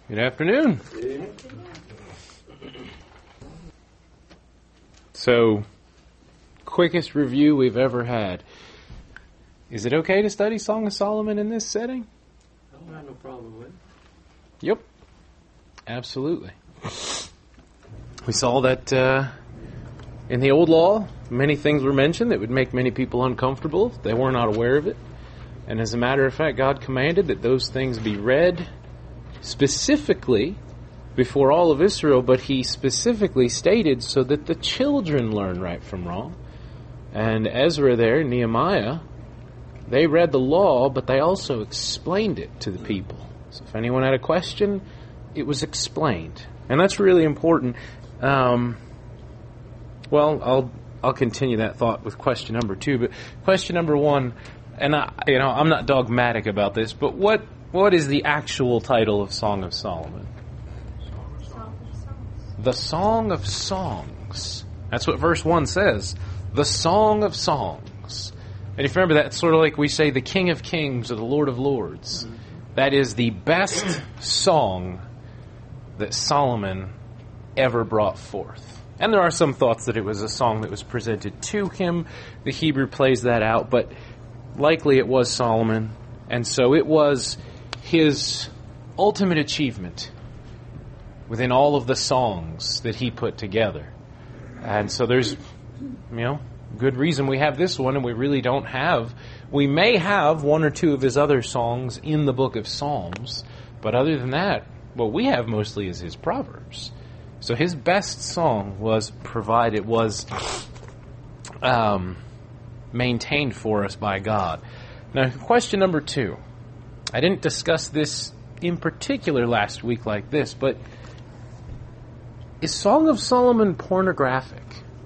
Good afternoon. So, quickest review we've ever had. Is it okay to study Song of Solomon in this setting? I don't have no problem with it. Yep. Absolutely. We saw that in the old law, many things were mentioned that would make many people uncomfortable if they were not aware of it. And as a matter of fact, God commanded that those things be read specifically before all of Israel, but He specifically stated so that the children learn right from wrong. And Ezra there, Nehemiah, they read the law, but they also explained it to the people. So if anyone had a question, it was explained. And that's really important. Well, I'll continue that thought with question number 2. But question number 1, and I'm not dogmatic about this, but what is the actual title of Song of Solomon? The Song of Songs. That's what verse 1 says. The Song of Songs. And if you remember, that's sort of like we say the King of Kings or the Lord of Lords. That is the best song that Solomon ever brought forth. And there are some thoughts that it was a song that was presented to him. The Hebrew plays that out, but likely it was Solomon. And so it was his ultimate achievement within all of the songs that he put together. And so there's, good reason we have this one, and we really don't have. We may have one or two of his other songs in the book of Psalms, but other than that, what we have mostly is his Proverbs. So his best song was maintained for us by God. Now, question number 2. I didn't discuss this in particular last week like this, but is Song of Solomon pornographic?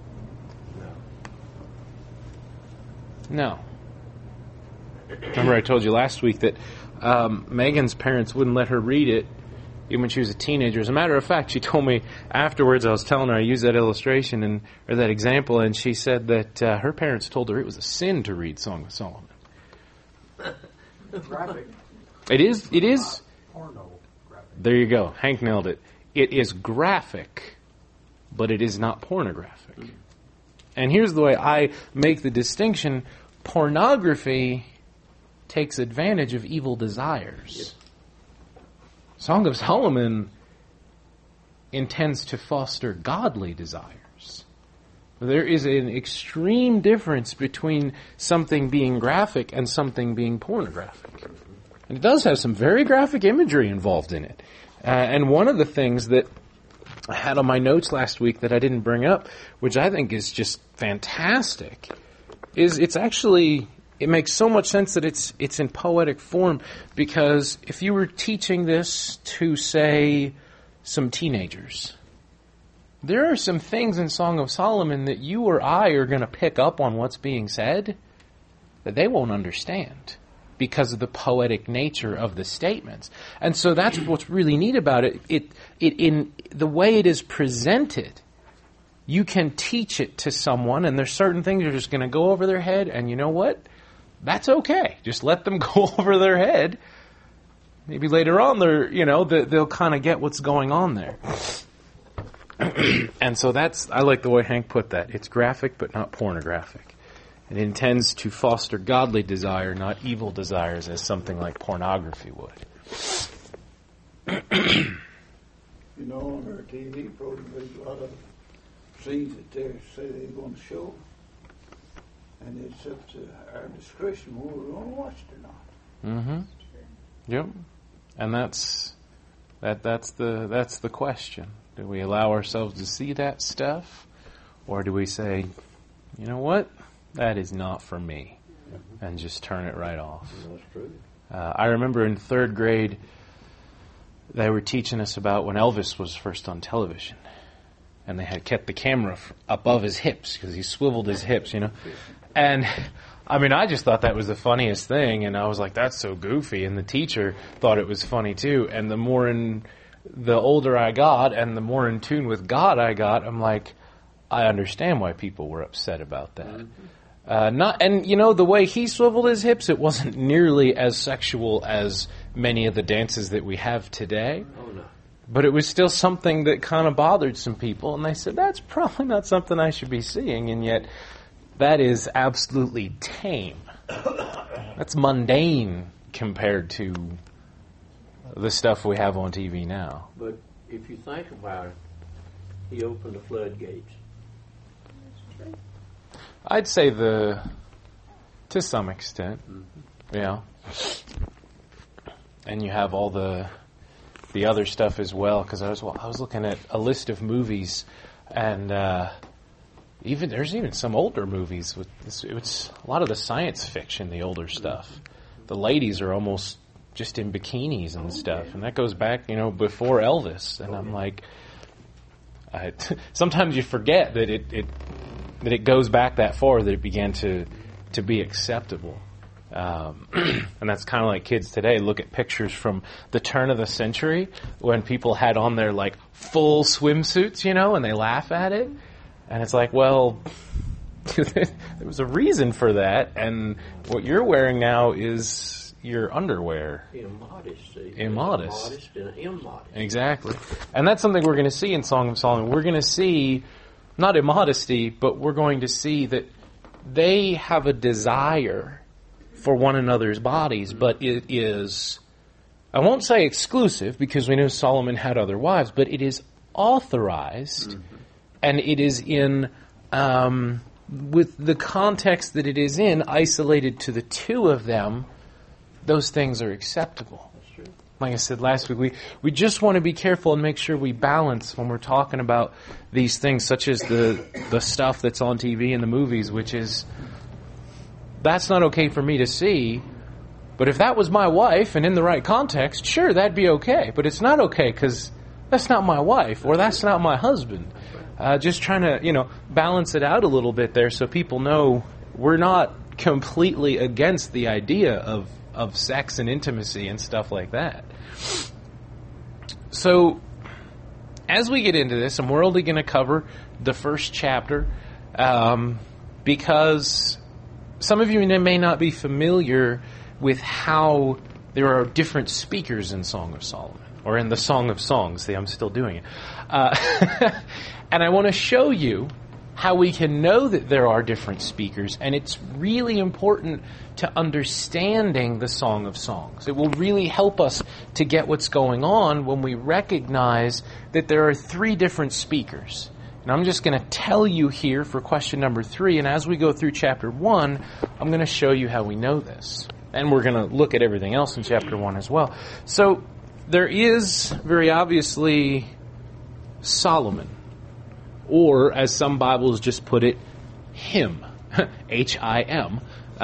No. Remember I told you last week that Megan's parents wouldn't let her read it even when she was a teenager. As a matter of fact, she told me afterwards, I was telling her I used that illustration or that example, and she said that her parents told her it was a sin to read Song of Solomon. Graphic. It is. Porno. Graphic. There you go. Hank nailed it. It is graphic, but it is not pornographic. And here's the way I make the distinction. Pornography takes advantage of evil desires. Song of Solomon intends to foster godly desires. There is an extreme difference between something being graphic and something being pornographic. And it does have some very graphic imagery involved in it. And one of the things that I had on my notes last week that I didn't bring up, which I think is just fantastic, is it makes so much sense that it's in poetic form, because if you were teaching this to, say, some teenagers, there are some things in Song of Solomon that you or I are going to pick up on what's being said that they won't understand because of the poetic nature of the statements. And so that's what's really neat about it. It in the way it is presented, you can teach it to someone, and there's certain things that are just going to go over their head, and you know what? That's okay. Just let them go over their head. Maybe later on they'll kind of get what's going on there. And so I like the way Hank put that. It's graphic but not pornographic. It intends to foster godly desire, not evil desires, as something like pornography would. On our TV program, there's a lot of scenes that they say they're going to show, and it's up to our discretion whether we're going to watch it or not. Mm-hmm. Yep. And that's the question. Do we allow ourselves to see that stuff, or do we say, you know what? That is not for me, and just turn it right off. That's true. I remember in 3rd grade, they were teaching us about when Elvis was first on television, and they had kept the camera above his hips because he swiveled his hips, And I just thought that was the funniest thing, and I was like, that's so goofy. And the teacher thought it was funny too. And the older I got, and the more in tune with God I got, I'm like, I understand why people were upset about that. The way he swiveled his hips, it wasn't nearly as sexual as many of the dances that we have today. Oh, no. But it was still something that kind of bothered some people, and they said, that's probably not something I should be seeing, and yet that is absolutely tame. That's mundane compared to the stuff we have on TV now. But if you think about it, he opened the floodgates. I'd say to some extent, yeah. And you have all the other stuff as well, because I was looking at a list of movies, and there's even some older movies with it's a lot of the science fiction, the older stuff. The ladies are almost just in bikinis and stuff, and that goes back, before Elvis. And I'm like, sometimes you forget that it goes back that far, that it began to be acceptable. And that's kind of like kids today look at pictures from the turn of the century when people had on their like full swimsuits, and they laugh at it. And it's like, well, there was a reason for that, and what you're wearing now is your underwear. Immodest. Immodest. And immodest. Exactly. And that's something we're going to see in Song of Solomon. We're going to see, not immodesty, but we're going to see that they have a desire for one another's bodies, but it is, I won't say exclusive, because we know Solomon had other wives, but it is authorized, and it is in, with the context that it is in, isolated to the two of them, those things are acceptable. That's true. Like I said last week, we just want to be careful and make sure we balance when we're talking about these things, such as the stuff that's on TV and the movies, which is, that's not okay for me to see, but if that was my wife and in the right context, sure, that'd be okay. But it's not okay because that's not my wife or that's not my husband. Just trying to, balance it out a little bit there so people know we're not completely against the idea of sex and intimacy and stuff like that. So, as we get into this, and we're only going to cover the first chapter, because some of you may not be familiar with how there are different speakers in Song of Solomon, or in the Song of Songs. See, I'm still doing it. And I want to show you how we can know that there are different speakers, and it's really important to understanding the Song of Songs. It will really help us to get what's going on when we recognize that there are three different speakers. And I'm just going to tell you here for question number 3, and as we go through chapter 1, I'm going to show you how we know this. And we're going to look at everything else in chapter 1 as well. So, there is, very obviously, Solomon. Or, as some Bibles just put it, him. H-I-M.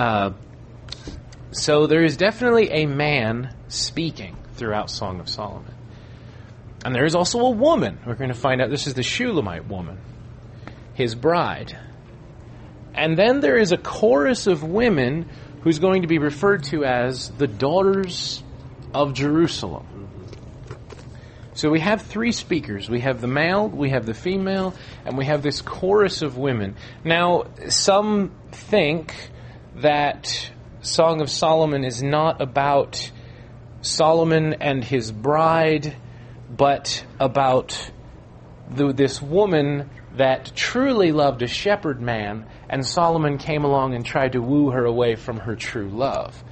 So there is definitely a man speaking throughout Song of Solomon. And there is also a woman. We're going to find out this is the Shulamite woman, his bride. And then there is a chorus of women who's going to be referred to as the daughters of Jerusalem. So we have 3 speakers. We have the male, we have the female, and we have this chorus of women. Now, some think that Song of Solomon is not about Solomon and his bride, but about this woman that truly loved a shepherd man, and Solomon came along and tried to woo her away from her true love.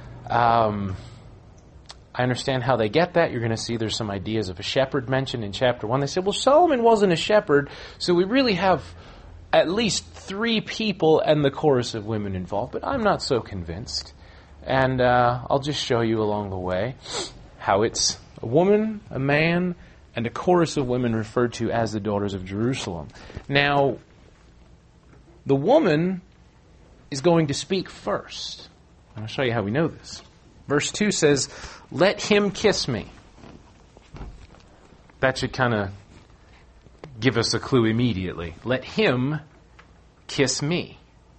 I understand how they get that. You're going to see there's some ideas of a shepherd mentioned in chapter 1. They said, well, Solomon wasn't a shepherd, so we really have at least 3 people and the chorus of women involved, but I'm not so convinced. And I'll just show you along the way how it's a woman, a man, and a chorus of women referred to as the daughters of Jerusalem. Now, the woman is going to speak first. I'll show you how we know this. Verse 2 says, "Let him kiss me." That should kind of give us a clue immediately. Let him kiss me.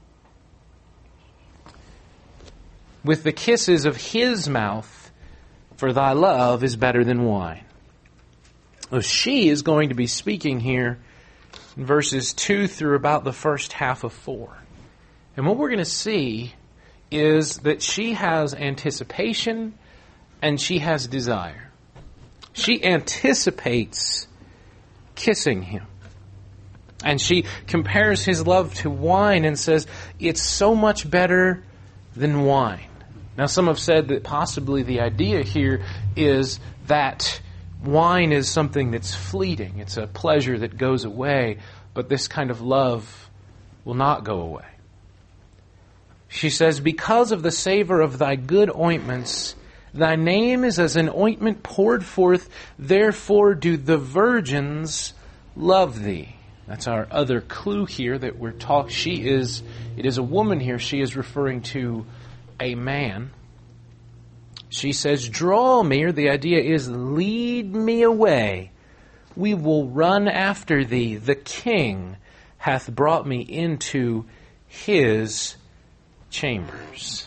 With the kisses of his mouth, for thy love is better than wine. Well, she is going to be speaking here in verses 2 through about the first half of 4. And what we're going to see is that she has anticipation and she has desire. She anticipates kissing him. And she compares his love to wine and says, it's so much better than wine. Now, some have said that possibly the idea here is that wine is something that's fleeting. It's a pleasure that goes away, but this kind of love will not go away. She says, because of the savor of thy good ointments, thy name is as an ointment poured forth, therefore do the virgins love thee. That's our other clue here that we're talking. It is a woman here. She is referring to a man. She says, draw me, or the idea is lead me away. We will run after thee. The King hath brought me into his chambers.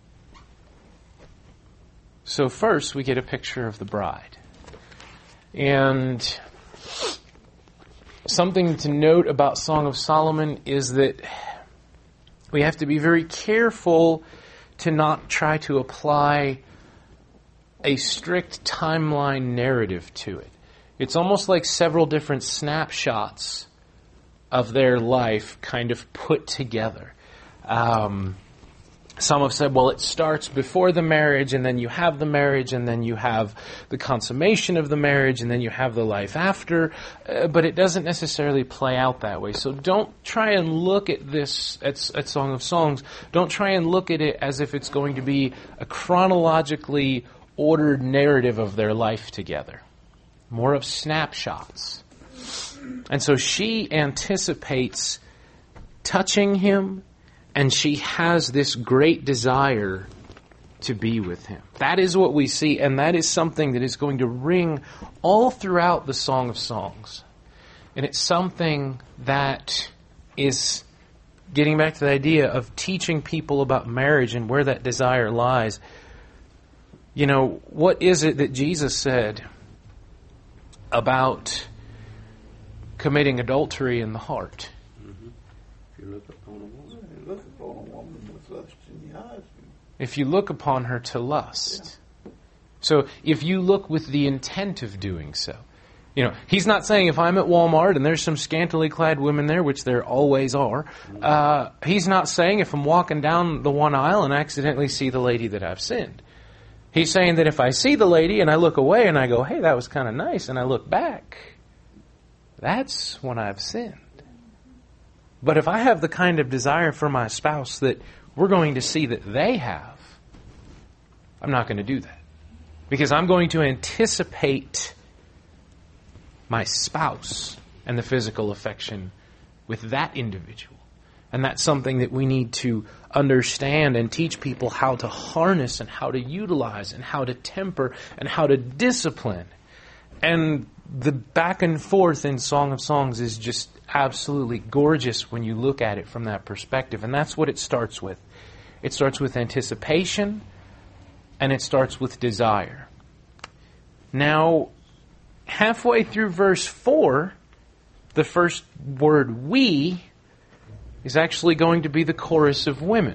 So first we get a picture of the bride. And something to note about Song of Solomon is that we have to be very careful to not try to apply a strict timeline narrative to it. It's almost like several different snapshots of their life kind of put together. Some have said, well, it starts before the marriage, and then you have the marriage, and then you have the consummation of the marriage, and then you have the life after. But it doesn't necessarily play out that way. So don't try and look at this, at Song of Songs, don't try and look at it as if it's going to be a chronologically ordered narrative of their life together. More of snapshots. And so she anticipates touching him, and she has this great desire to be with him. That is what we see, and that is something that is going to ring all throughout the Song of Songs. And it's something that is getting back to the idea of teaching people about marriage and where that desire lies. You know, what is it that Jesus said about committing adultery in the heart? If you look upon a woman, Look upon a woman with lust in the eyes. If you look upon her to lust. So if you look with the intent of doing so. You know, he's not saying if I'm at Walmart and there's some scantily clad women there, which there always are, he's not saying if I'm walking down the one aisle and accidentally see the lady that I've sinned. He's saying that if I see the lady and I look away and I go, hey, that was kind of nice, and I look back, that's when I've sinned. But if I have the kind of desire for my spouse that we're going to see that they have, I'm not going to do that. Because I'm going to anticipate my spouse and the physical affection with that individual. And that's something that we need to understand and teach people how to harness and how to utilize and how to temper and how to discipline. And the back and forth in Song of Songs is just absolutely gorgeous when you look at it from that perspective. And that's what it starts with. It starts with anticipation and it starts with desire. Now, halfway through verse 4, the first word, we, is actually going to be the chorus of women.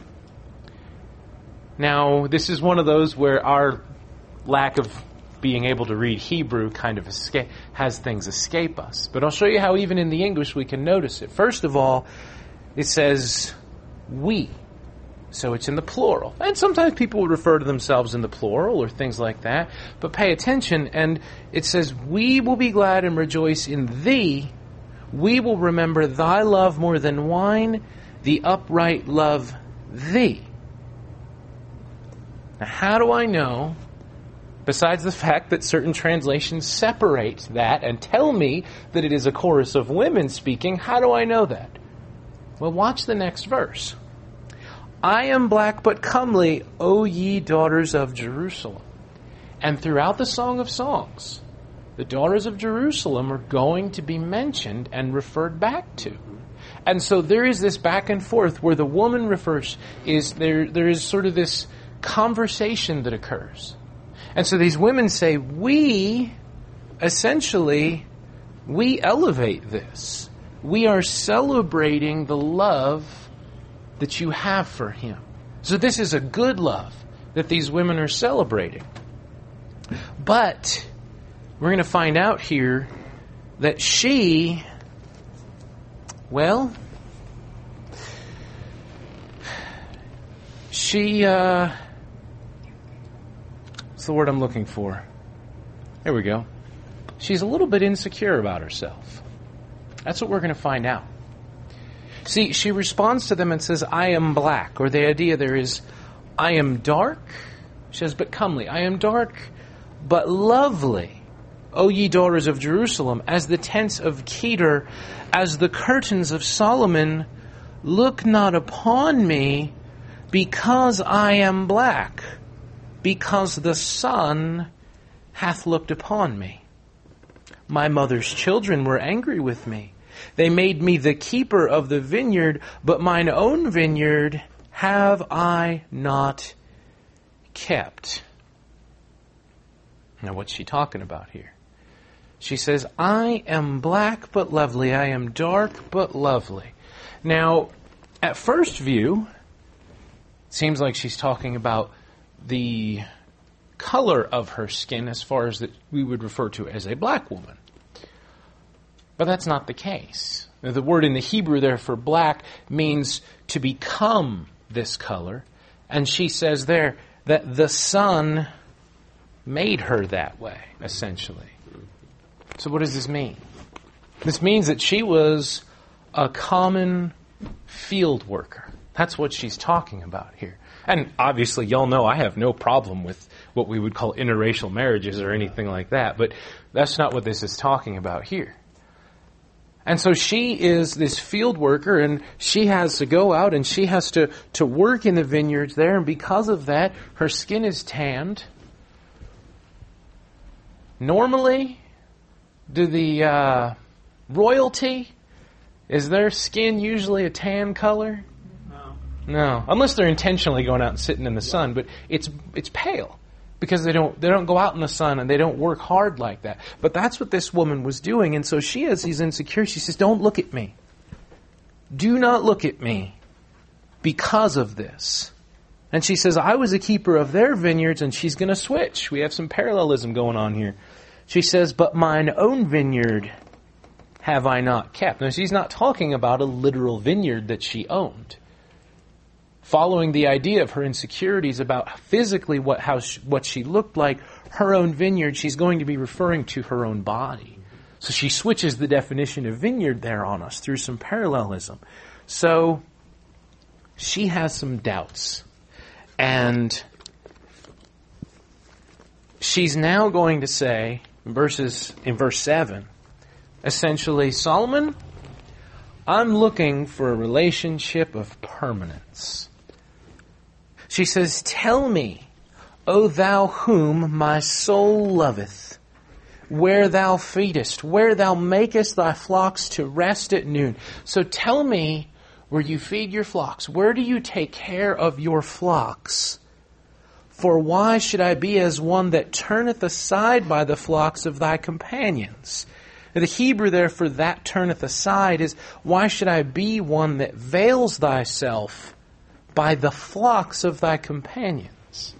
Now, this is one of those where our lack of being able to read Hebrew kind of has things escape us. But I'll show you how even in the English we can notice it. First of all, it says we. So it's in the plural. And sometimes people would refer to themselves in the plural or things like that. But pay attention, and it says, we will be glad and rejoice in thee. We will remember thy love more than wine. The upright love thee. Now, how do I know, besides the fact that certain translations separate that and tell me that it is a chorus of women speaking, how do I know that? Well, watch the next verse. I am black but comely, O ye daughters of Jerusalem. And throughout the Song of Songs, the daughters of Jerusalem are going to be mentioned and referred back to. And so there is this back and forth where the woman refers, there is sort of this conversation that occurs. And so these women say, we elevate this. We are celebrating the love that you have for him. So this is a good love that these women are celebrating. But we're going to find out here that she, what's the word I'm looking for? There we go. She's a little bit insecure about herself. That's what we're going to find out. See, she responds to them and says, I am black, or the idea there is, I am dark. She says, but comely. I am dark, but lovely. O ye daughters of Jerusalem, as the tents of Kedar, as the curtains of Solomon, look not upon me, because I am black, because the sun hath looked upon me. My mother's children were angry with me. They made me the keeper of the vineyard, but mine own vineyard have I not kept. Now, what's she talking about here? She says, I am black but lovely. I am dark but lovely. Now, at first view, it seems like she's talking about the color of her skin as far as that we would refer to as a black woman. But that's not the case. Now, the word in the Hebrew there for black means to become this color. And she says there that the sun made her that way, essentially. So what does this mean? This means that she was a common field worker. That's what she's talking about here. And obviously, y'all know I have no problem with what we would call interracial marriages or anything like that, but that's not what this is talking about here. And so she is this field worker, and she has to go out and she has to work in the vineyards there, and because of that, her skin is tanned. Normally, do the royalty, is their skin usually a tan color? No, unless they're intentionally going out and sitting in the sun, but it's pale because they don't go out in the sun and they don't work hard like that. But that's what this woman was doing, and so she has these insecurities. She says, "Don't look at me. Do not look at me because of this." And she says, "I was a keeper of their vineyards," and she's going to switch. We have some parallelism going on here. She says, "But mine own vineyard have I not kept." Now, she's not talking about a literal vineyard that she owned. Following the idea of her insecurities about physically what she looked like, her own vineyard, she's going to be referring to her own body. So she switches the definition of vineyard there on us through some parallelism. So she has some doubts. And she's now going to say, in verse 7, essentially, Solomon, I'm looking for a relationship of permanence. She says, tell me, O thou whom my soul loveth, where thou feedest, where thou makest thy flocks to rest at noon. So tell me where you feed your flocks. Where do you take care of your flocks? For why should I be as one that turneth aside by the flocks of thy companions? The Hebrew there for that turneth aside is, why should I be one that veils thyself by the flocks of thy companions?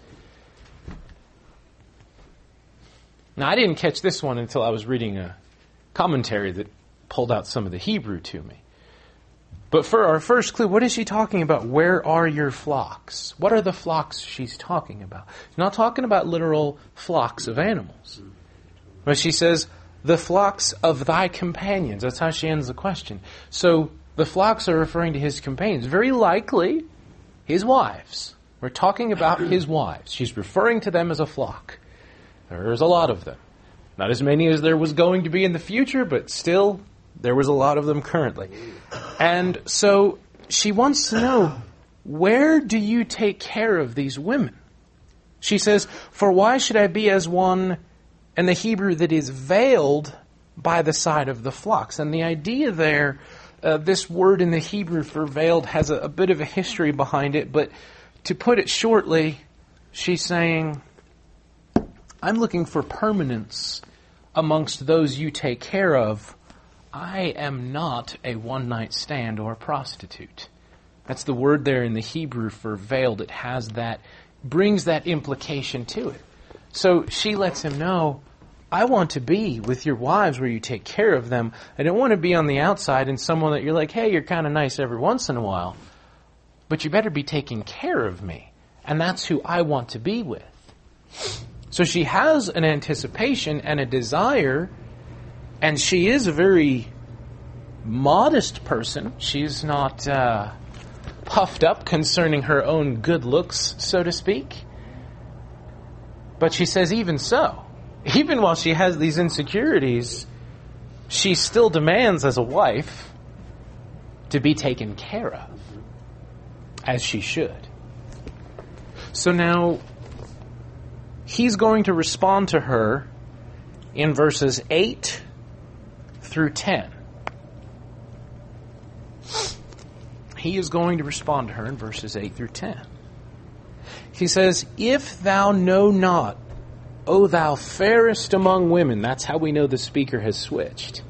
Now, I didn't catch this one until I was reading a commentary that pulled out some of the Hebrew to me. But for our first clue, what is she talking about? Where are your flocks? What are the flocks she's talking about? She's not talking about literal flocks of animals. But she says, the flocks of thy companions. That's how she ends the question. So the flocks are referring to his companions. Very likely, his wives. We're talking about his wives. She's referring to them as a flock. There's a lot of them. Not as many as there was going to be in the future, but still, there was a lot of them currently. And so she wants to know, where do you take care of these women? She says, for why should I be as one, in the Hebrew, that is veiled by the side of the flocks? And the idea there, this word in the Hebrew for veiled has a bit of a history behind it, but to put it shortly, she's saying, I'm looking for permanence amongst those you take care of. I am not a one-night stand or a prostitute. That's the word there in the Hebrew for veiled. It has that, brings that implication to it. So she lets him know, I want to be with your wives where you take care of them. I don't want to be on the outside and someone that you're like, hey, you're kind of nice every once in a while, but you better be taking care of me. And that's who I want to be with. So she has an anticipation and a desire, and she is a very modest person. She's not puffed up concerning her own good looks, so to speak. But she says even so, even while she has these insecurities, she still demands as a wife to be taken care of, as she should. So now, he's going to respond to her in verses 8 through 10. He is going to respond to her in verses 8 through 10. He says, if thou know not, O thou fairest among women, that's how we know the speaker has switched.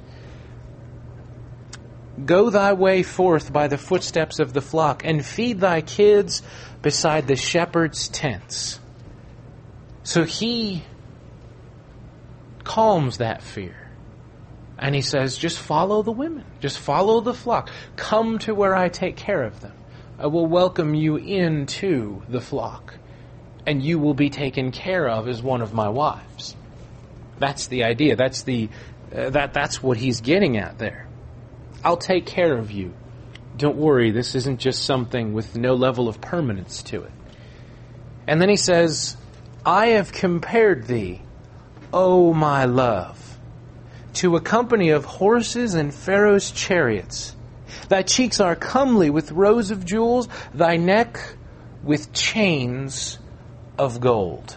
Go thy way forth by the footsteps of the flock, and feed thy kids beside the shepherd's tents. So he calms that fear. And he says, just follow the women. Just follow the flock. Come to where I take care of them. I will welcome you into the flock. And you will be taken care of as one of my wives. That's the idea. That's what he's getting at there. I'll take care of you. Don't worry, this isn't just something with no level of permanence to it. And then he says, I have compared thee, O my love, to a company of horses and Pharaoh's chariots. Thy cheeks are comely with rows of jewels, thy neck with chains of gold.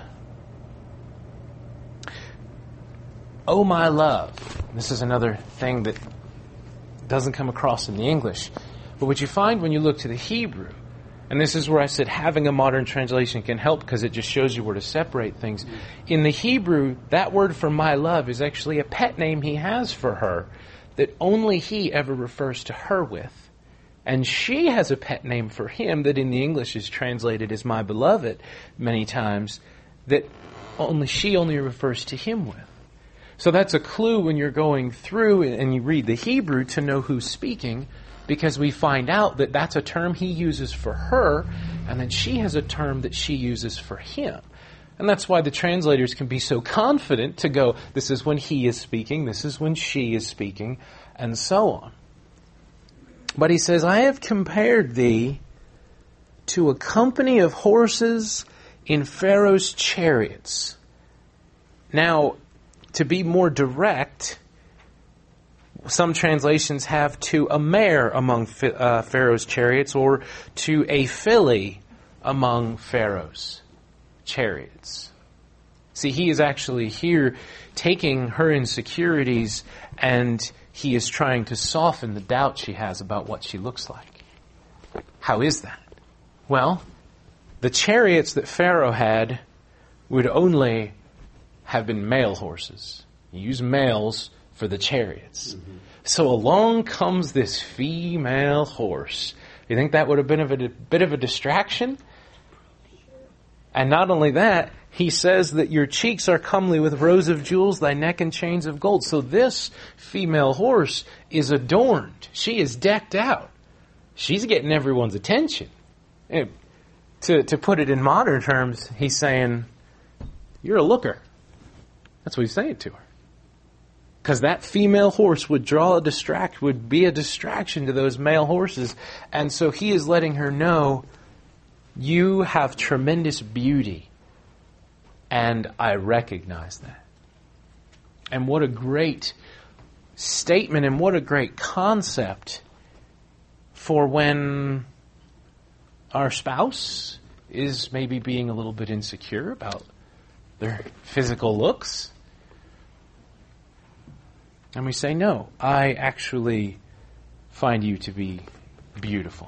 Oh my love. This is another thing that doesn't come across in the English. But what you find when you look to the Hebrew, and this is where I said having a modern translation can help because it just shows you where to separate things. In the Hebrew, that word for my love is actually a pet name he has for her that only he ever refers to her with. And she has a pet name for him that in the English is translated as my beloved many times, that she only refers to him with. So that's a clue when you're going through and you read the Hebrew to know who's speaking, because we find out that that's a term he uses for her, and then she has a term that she uses for him. And that's why the translators can be so confident to go, this is when he is speaking, this is when she is speaking, and so on. But he says, I have compared thee to a company of horses in Pharaoh's chariots. Now, to be more direct, some translations have to a mare among Pharaoh's chariots, or to a filly among Pharaoh's chariots. See, he is actually here taking her insecurities and he is trying to soften the doubt she has about what she looks like. How is that? Well, the chariots that Pharaoh had would only have been male horses. You use males for the chariots. Mm-hmm. So along comes this female horse. You think that would have been a bit of a distraction? And not only that, he says that your cheeks are comely with rows of jewels, thy neck and chains of gold. So this female horse is adorned. She is decked out. She's getting everyone's attention. And to put it in modern terms, he's saying, you're a looker. That's what he's saying to her. Because that female horse would would be a distraction to those male horses. And so he is letting her know, you have tremendous beauty. And I recognize that. And what a great statement and what a great concept for when our spouse is maybe being a little bit insecure about their physical looks. And we say, no, I actually find you to be beautiful.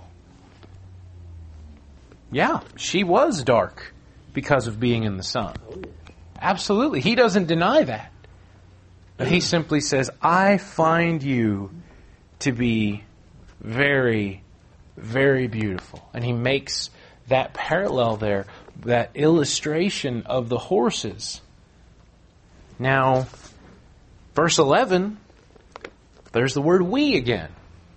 Yeah, she was dark because of being in the sun. Absolutely. He doesn't deny that. But he simply says, I find you to be very, very beautiful. And he makes that parallel there, that illustration of the horses. Now, Verse 11, there's the word we again.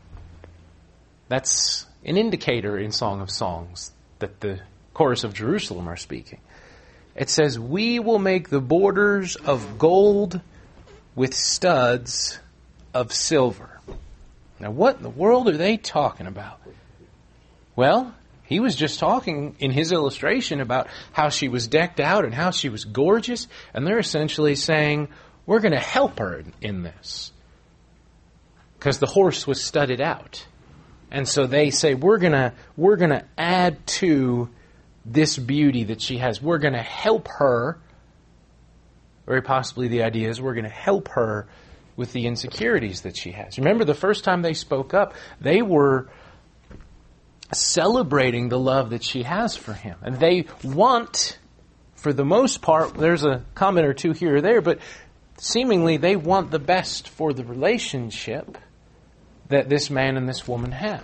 That's an indicator in Song of Songs that the chorus of Jerusalem are speaking. It says, we will make the borders of gold with studs of silver. Now what in the world are they talking about? Well, he was just talking in his illustration about how she was decked out and how she was gorgeous, and they're essentially saying, we're going to help her in this. Because the horse was studded out. And so they say, we're gonna add to this beauty that she has. We're going to help her. Very possibly the idea is we're going to help her with the insecurities that she has. Remember, the first time they spoke up, they were celebrating the love that she has for him. And they want, for the most part, there's a comment or two here or there, but seemingly they want the best for the relationship that this man and this woman have.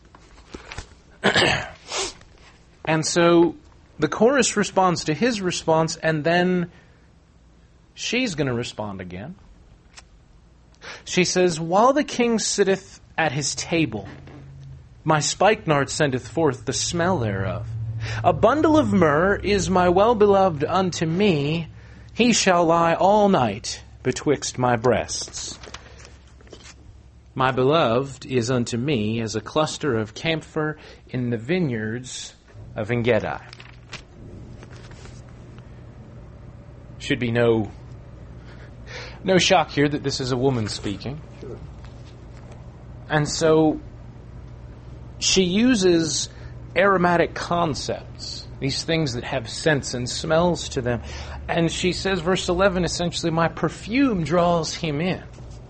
And so the chorus responds to his response, and then she's going to respond again. She says, while the king sitteth at his table, my spikenard sendeth forth the smell thereof. A bundle of myrrh is my well-beloved unto me. He shall lie all night betwixt my breasts. My beloved is unto me as a cluster of camphor in the vineyards of En-gedi. Should be no shock here that this is a woman speaking. Sure. And so she uses aromatic concepts, these things that have scents and smells to them. And she says, verse 11, essentially, my perfume draws him in.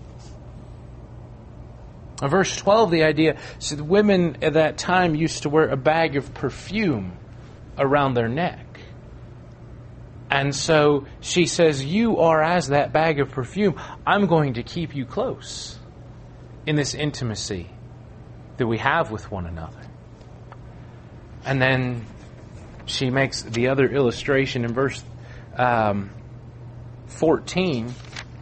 Verse 12, the idea, so the women at that time used to wear a bag of perfume around their neck. And so she says, you are as that bag of perfume. I'm going to keep you close in this intimacy that we have with one another. And then she makes the other illustration in verse 14.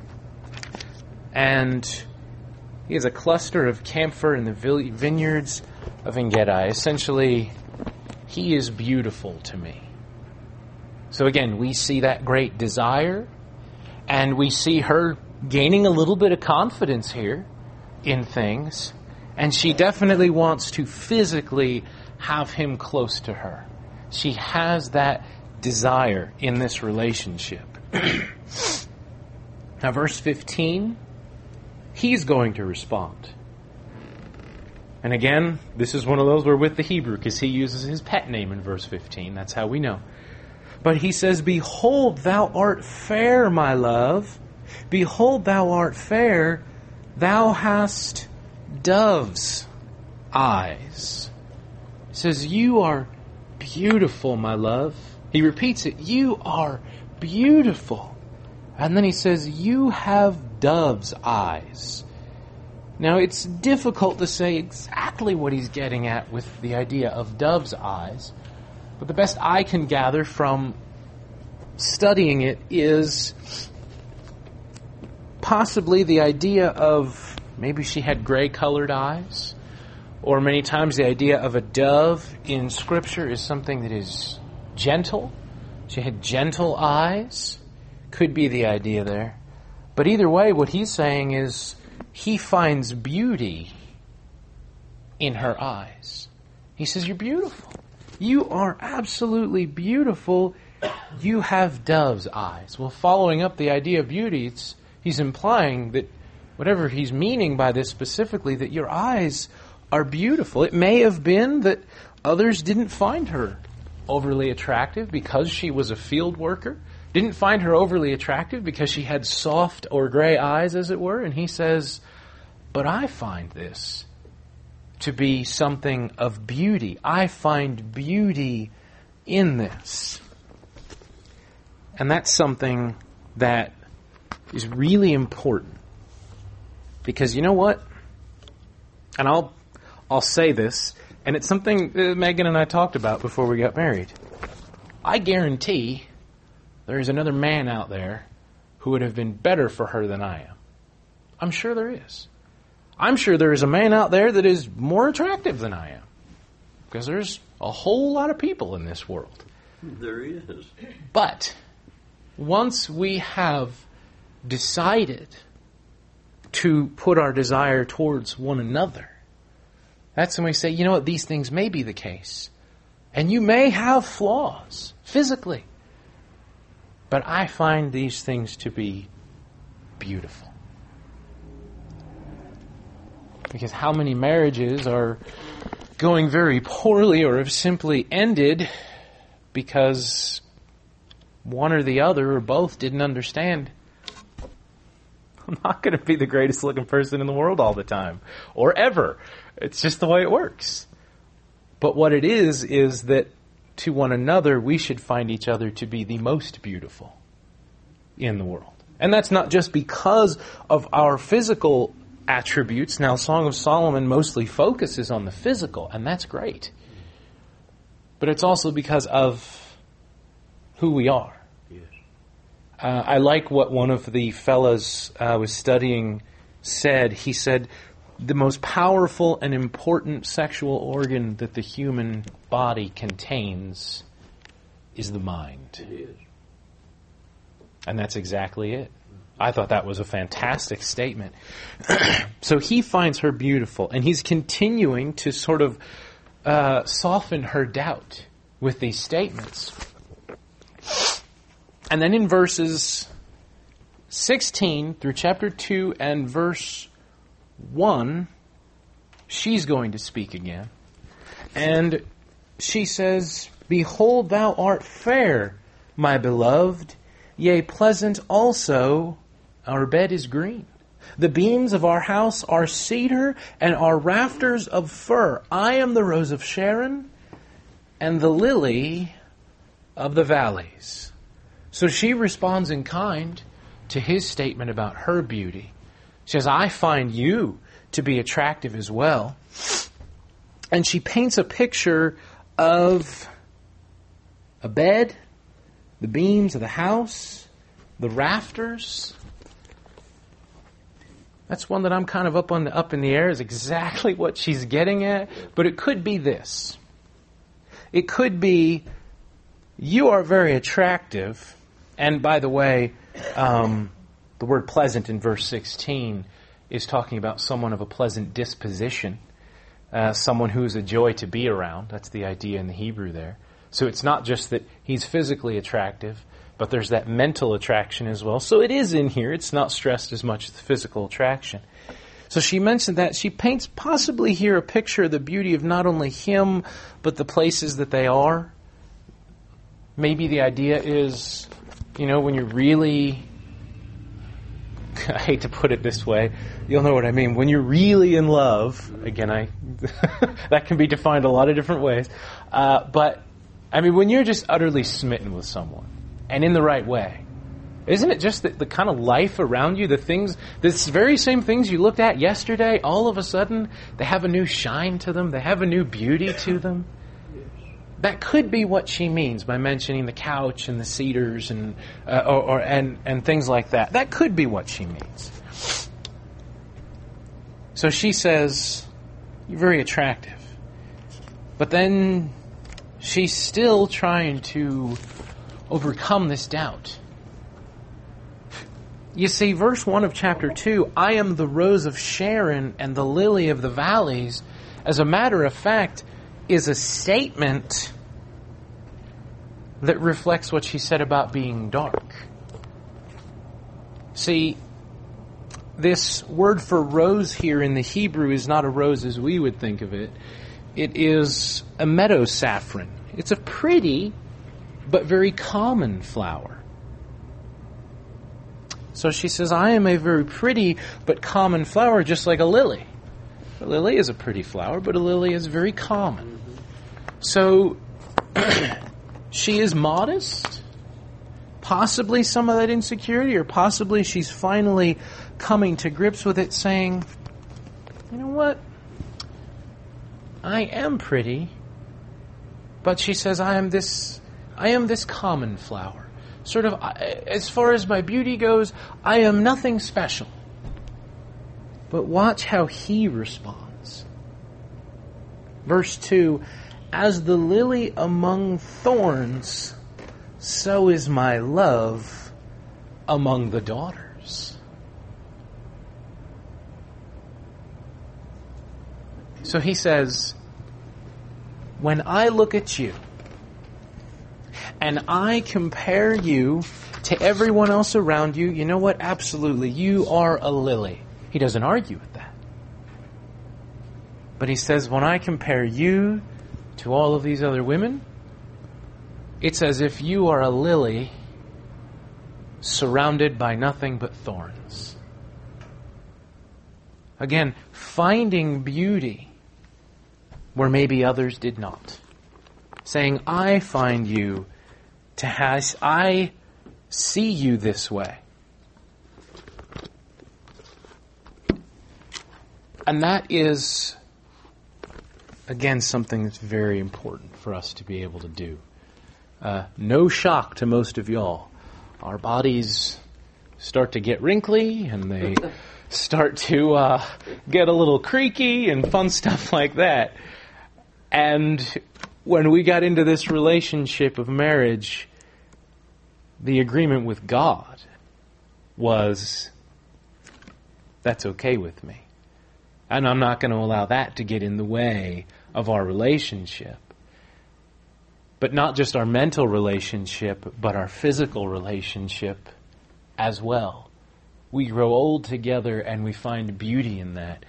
And he has a cluster of camphor in the vineyards of En-gedi. Essentially, he is beautiful to me. So again, we see that great desire, and we see her gaining a little bit of confidence here in things, and she definitely wants to physically have him close to her. She has that desire in this relationship. Now, verse 15, he's going to respond. And again, this is one of those we're with the Hebrew, because he uses his pet name in verse 15. That's how we know. But he says, behold, thou art fair, my love. Behold, thou art fair. Thou hast dove's eyes. He says, you are beautiful, my love. He repeats it, you are beautiful. And then he says, you have dove's eyes. Now, it's difficult to say exactly what he's getting at with the idea of dove's eyes. But the best I can gather from studying it is possibly the idea of maybe she had gray-colored eyes, or many times the idea of a dove in Scripture is something that is gentle. She had gentle eyes. Could be the idea there. But either way, what he's saying is he finds beauty in her eyes. He says, you're beautiful. You are absolutely beautiful. You have dove's eyes. Well, following up the idea of beauty, he's implying that whatever he's meaning by this specifically, that your eyes are beautiful. It may have been that others didn't find her overly attractive because she was a field worker, didn't find her overly attractive because she had soft or gray eyes, as it were. And he says, but I find this to be something of beauty. I find beauty in this. And that's something that is really important. Because you know what? And I'll say this, and it's something that Megan and I talked about before we got married. I guarantee there is another man out there who would have been better for her than I am. I'm sure there is. I'm sure there is a man out there that is more attractive than I am. Because there's a whole lot of people in this world. There is. But once we have decided to put our desire towards one another, that's when we say, you know what, these things may be the case. And you may have flaws physically. But I find these things to be beautiful. Because how many marriages are going very poorly or have simply ended because one or the other or both didn't understand, I'm not going to be the greatest looking person in the world all the time or ever. It's just the way it works. But what it is that to one another, we should find each other to be the most beautiful in the world. And that's not just because of our physical attributes. Now, Song of Solomon mostly focuses on the physical, and that's great. But it's also because of who we are. Yes. I like what one of the fellows was studying said. He said, the most powerful and important sexual organ that the human body contains is the mind. It is. And that's exactly it. I thought that was a fantastic statement. So he finds her beautiful, and he's continuing to sort of soften her doubt with these statements. And then in verses 16 through chapter 2 and verse 1, she's going to speak again. And she says, "Behold, thou art fair, my beloved, yea, pleasant also. Our bed is green. The beams of our house are cedar, and our rafters of fir. I am the rose of Sharon, and the lily of the valleys." So she responds in kind to his statement about her beauty. She says, I find you to be attractive as well. And she paints a picture of a bed, the beams of the house, the rafters. That's one that I'm kind of up in the air, is exactly what she's getting at. But it could be this. It could be, you are very attractive. And by the way, the word pleasant in verse 16 is talking about someone of a pleasant disposition. Someone who is a joy to be around. That's the idea in the Hebrew there. So it's not just that he's physically attractive, but there's that mental attraction as well. So it is in here. It's not stressed as much as the physical attraction. So she mentioned that. She paints possibly here a picture of the beauty of not only him, but the places that they are. Maybe the idea is, when you're really, I hate to put it this way, you'll know what I mean. When you're really in love, again, that can be defined a lot of different ways. But, when you're just utterly smitten with someone, and in the right way, isn't it just the kind of life around you, the things, this very same things you looked at yesterday, all of a sudden, they have a new shine to them, they have a new beauty to them? That could be what she means by mentioning the couch and the cedars and things like that. That could be what she means. So she says, you're very attractive. But then she's still trying to overcome this doubt. You see, verse 1 of chapter 2, I am the rose of Sharon and the lily of the valleys, as a matter of fact, is a statement that reflects what she said about being dark. See, this word for rose here in the Hebrew is not a rose as we would think of it. It is a meadow saffron. It's a pretty but very common flower. So she says, I am a very pretty but common flower, just like a lily. A lily is a pretty flower, but a lily is very common. So she is modest, possibly some of that insecurity, or possibly she's finally coming to grips with it, saying, you know what? I am pretty, but she says, I am this common flower. Sort of, as far as my beauty goes, I am nothing special. But watch how he responds. Verse 2, as the lily among thorns, so is my love among the daughters. So he says, when I look at you and I compare you to everyone else around you, you know what? Absolutely, you are a lily. He doesn't argue with that. But he says, when I compare you to all of these other women, it's as if you are a lily surrounded by nothing but thorns. Again, finding beauty where maybe others did not. Saying, I find you to have, I see you this way. And that is, again, something that's very important for us to be able to do. No shock to most of y'all. Our bodies start to get wrinkly and they start to get a little creaky and fun stuff like that. And when we got into this relationship of marriage, the agreement with God was, that's okay with me. And I'm not going to allow that to get in the way of our relationship. But not just our mental relationship, but our physical relationship as well. We grow old together and we find beauty in that.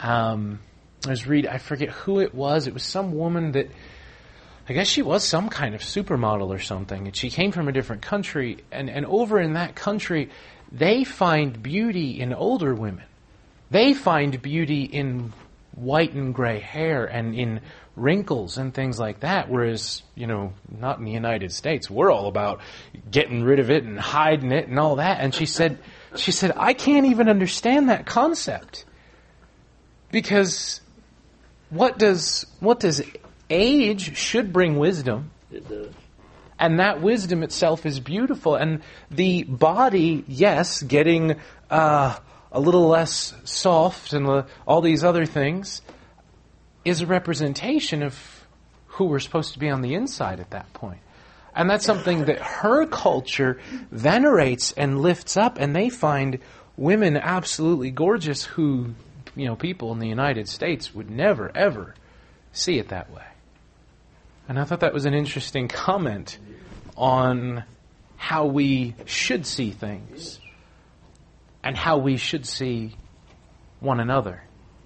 I forget who it was. It was some woman that, I guess she was some kind of supermodel or something. And she came from a different country. And over in that country, they find beauty in older women. They find beauty in white and gray hair and in wrinkles and things like that. Whereas, not in the United States. We're all about getting rid of it and hiding it and all that. And she said, I can't even understand that concept. Because what does age should bring wisdom. It does. And that wisdom itself is beautiful. And the body, yes, getting a little less soft and all these other things is a representation of who we're supposed to be on the inside at that point. And that's something that her culture venerates and lifts up, and they find women absolutely gorgeous who, people in the United States would never, ever see it that way. And I thought that was an interesting comment on how we should see things and how we should see one another.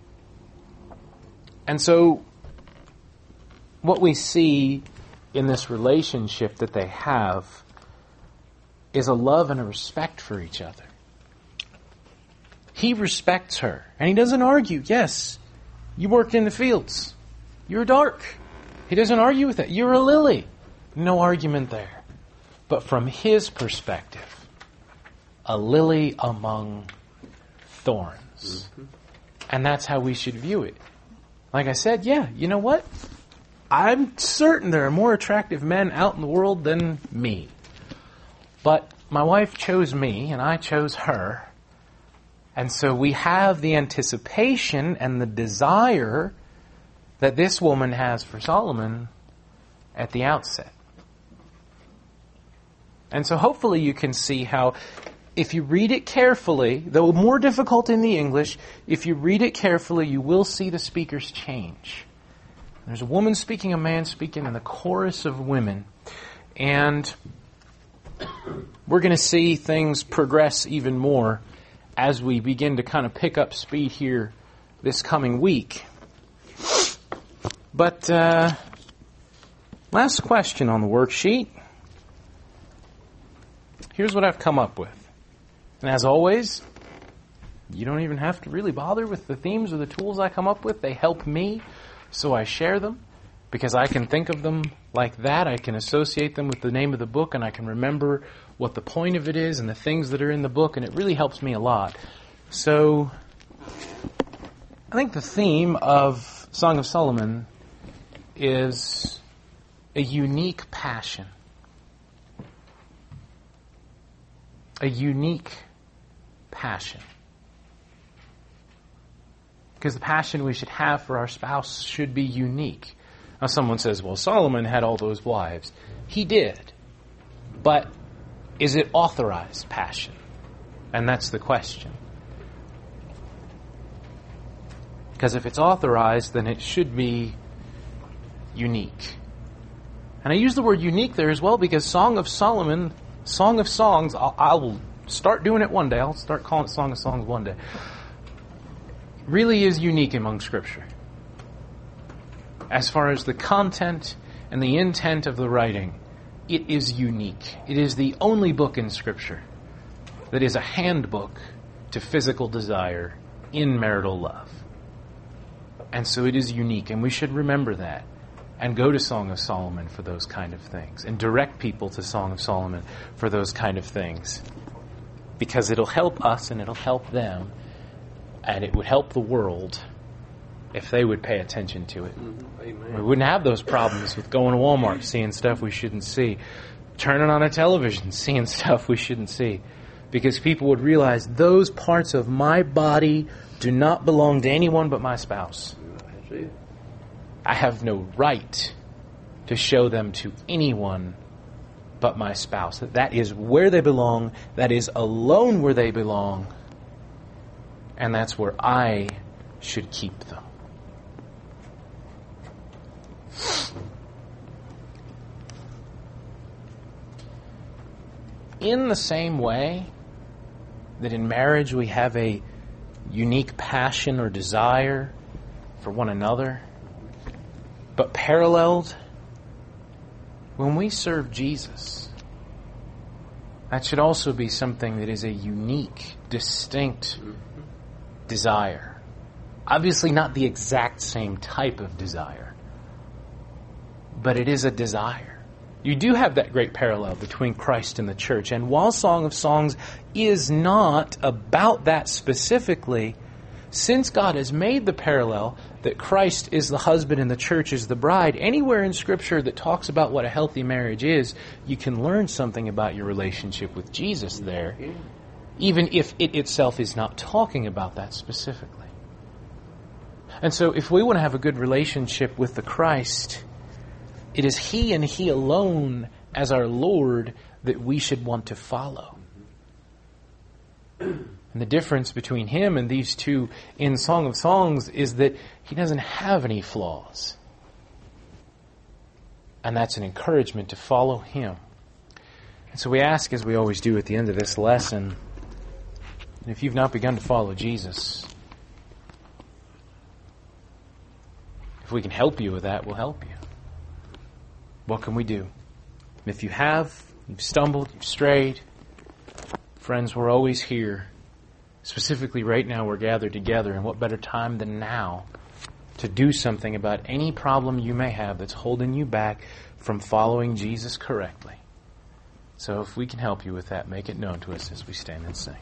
And so, what we see in this relationship that they have is a love and a respect for each other. He respects her, and he doesn't argue. Yes, you worked in the fields. You're dark. He doesn't argue with that. You're a lily. No argument there. But from his perspective, a lily among thorns. Mm-hmm. And that's how we should view it. Like I said, yeah, you know what? I'm certain there are more attractive men out in the world than me. But my wife chose me, and I chose her. And so we have the anticipation and the desire that this woman has for Solomon at the outset. And so hopefully you can see how, if you read it carefully, though more difficult in the English, if you read it carefully, you will see the speakers change. There's a woman speaking, a man speaking, and the chorus of women. And we're going to see things progress even more as we begin to kind of pick up speed here this coming week. But last question on the worksheet. Here's what I've come up with. And as always, you don't even have to really bother with the themes or the tools I come up with. They help me, so I share them. Because I can think of them like that. I can associate them with the name of the book, and I can remember what the point of it is and the things that are in the book, and it really helps me a lot. So, I think the theme of Song of Solomon is a unique passion. A unique passion. Because the passion we should have for our spouse should be unique. Now someone says, well, Solomon had all those wives. He did. But is it authorized passion? And that's the question. Because if it's authorized, then it should be unique. And I use the word unique there as well because Song of Solomon, Song of Songs, I'll start doing it one day. I'll start calling it Song of Songs one day. Really is unique among Scripture. As far as the content and the intent of the writing, it is unique. It is the only book in Scripture that is a handbook to physical desire in marital love. And so it is unique, and we should remember that and go to Song of Solomon for those kind of things and direct people to Song of Solomon for those kind of things. Because it'll help us and it'll help them, and it would help the world if they would pay attention to it. Amen. We wouldn't have those problems with going to Walmart, seeing stuff we shouldn't see, turning on a television, seeing stuff we shouldn't see. Because people would realize those parts of my body do not belong to anyone but my spouse. That's it. I have no right to show them to anyone but my spouse. That is where they belong. That is alone where they belong. And that's where I should keep them. In the same way that in marriage we have a unique passion or desire for one another, but paralleled, when we serve Jesus, that should also be something that is a unique, distinct desire. Obviously not the exact same type of desire, but it is a desire. You do have that great parallel between Christ and the church. And while Song of Songs is not about that specifically, since God has made the parallel that Christ is the husband and the church is the bride, anywhere in Scripture that talks about what a healthy marriage is, you can learn something about your relationship with Jesus there, even if it itself is not talking about that specifically. And so if we want to have a good relationship with the Christ, it is He and He alone as our Lord that we should want to follow. And the difference between Him and these two in Song of Songs is that He doesn't have any flaws. And that's an encouragement to follow Him. And so we ask, as we always do at the end of this lesson, if you've not begun to follow Jesus, if we can help you with that, we'll help you. What can we do? If you have, you've stumbled, you've strayed, friends, we're always here. Specifically right now we're gathered together, and what better time than now to do something about any problem you may have that's holding you back from following Jesus correctly. So if we can help you with that, make it known to us as we stand and sing.